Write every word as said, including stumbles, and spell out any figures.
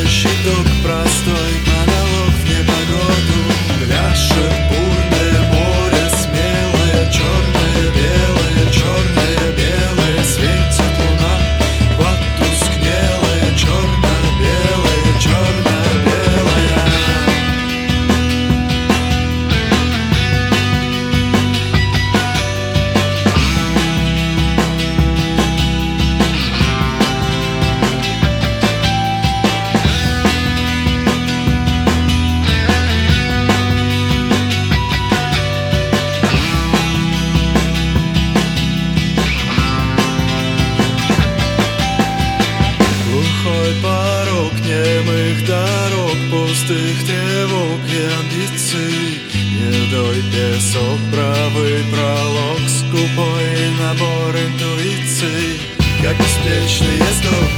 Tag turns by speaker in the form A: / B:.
A: щиток, простой монолог в непогоду. Пляшет бурное море, смелое, черное, белое, черное, белое. Светит луна, потускнелая, черно-белая, черно-белая. Глухой порог немых дорог, пустых тревог и амбиций. Едой песок, правый пролог, скупой набор интуиций. Как беспечный ездок